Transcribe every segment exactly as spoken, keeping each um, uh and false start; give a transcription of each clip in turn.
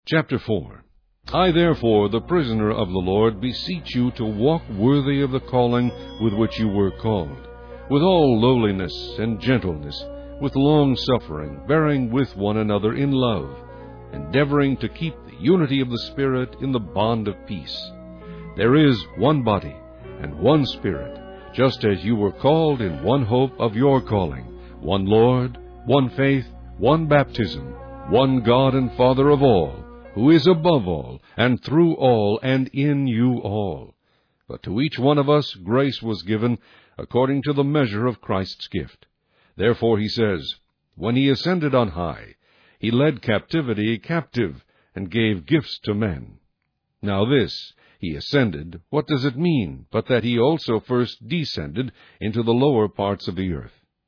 Chapter four. I therefore, the prisoner of the Lord, beseech you to walk worthy of the calling with which you were called, with all lowliness and gentleness, with long-suffering, bearing with one another in love, endeavoring to keep the unity of the Spirit in the bond of peace. There is one body and one Spirit, just as you were called in one hope of your calling, one Lord, one faith, one baptism, one God and Father of all, who is above all, and through all, and in you all. But to each one of us grace was given according to the measure of Christ's gift. Therefore he says, When he ascended on high, he led captivity captive, and gave gifts to men. Now this, he ascended, what does it mean, but that he also first descended into the lower parts of the earth?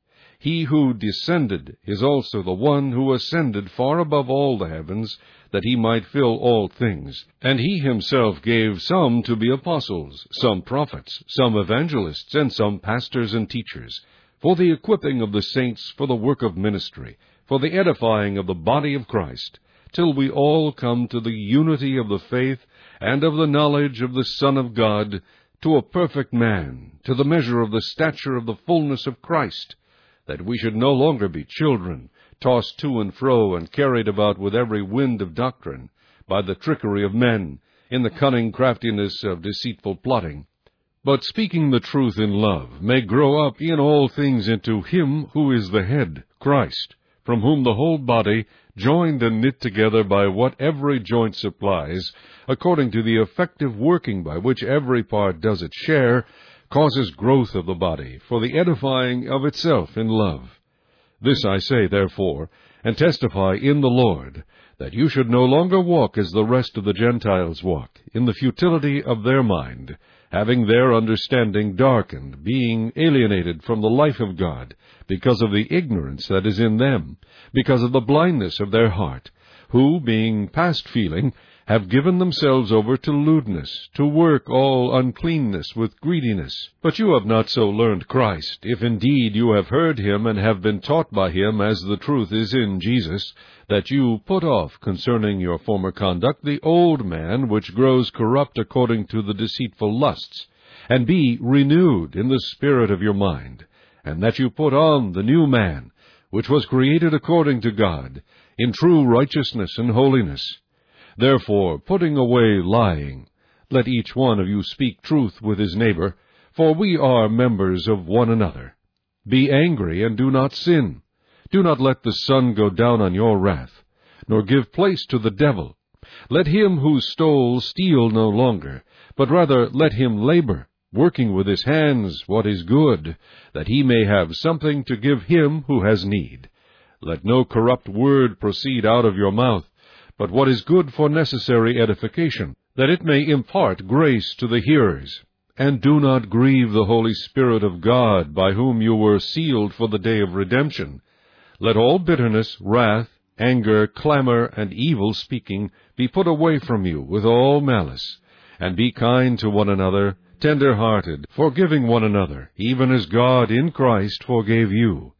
He who descended is also the one who ascended far above all the heavens, that he might fill all things. And he himself gave some to be apostles, some prophets, some evangelists, and some pastors and teachers, for the equipping of the saints for the work of ministry, for the edifying of the body of Christ, till we all come to the unity of the faith and of the knowledge of the Son of God, to a perfect man, to the measure of the stature of the fullness of Christ, that we should no longer be children, tossed to and fro and carried about with every wind of doctrine, by the trickery of men, in the cunning craftiness of deceitful plotting, but speaking the truth in love, may grow up in all things into Him who is the head, Christ, from whom the whole body, joined and knit together by what every joint supplies, according to the effective working by which every part does its share, causes growth of the body for the edifying of itself in love. This I say, therefore, and testify in the Lord, that you should no longer walk as the rest of the Gentiles walk, in the futility of their mind, having their understanding darkened, being alienated from the life of God, because of the ignorance that is in them, because of the blindness of their heart, who, being past feeling, have given themselves over to lewdness, to work all uncleanness with greediness. But you have not so learned Christ, if indeed you have heard him and have been taught by him, as the truth is in Jesus, that you put off concerning your former conduct the old man which grows corrupt according to the deceitful lusts, and be renewed in the spirit of your mind, and that you put on the new man, which was created according to God, in true righteousness and holiness. Therefore, putting away lying, let each one of you speak truth with his neighbor, for we are members of one another. Be angry, and do not sin. Do not let the sun go down on your wrath, nor give place to the devil. Let him who stole steal no longer, but rather let him labor, working with his hands what is good, that he may have something to give him who has need. Let no corrupt word proceed out of your mouth, but what is good for necessary edification, that it may impart grace to the hearers. And do not grieve the Holy Spirit of God, by whom you were sealed for the day of redemption. Let all bitterness, wrath, anger, clamor, and evil speaking be put away from you with all malice. And be kind to one another, tender-hearted, forgiving one another, even as God in Christ forgave you.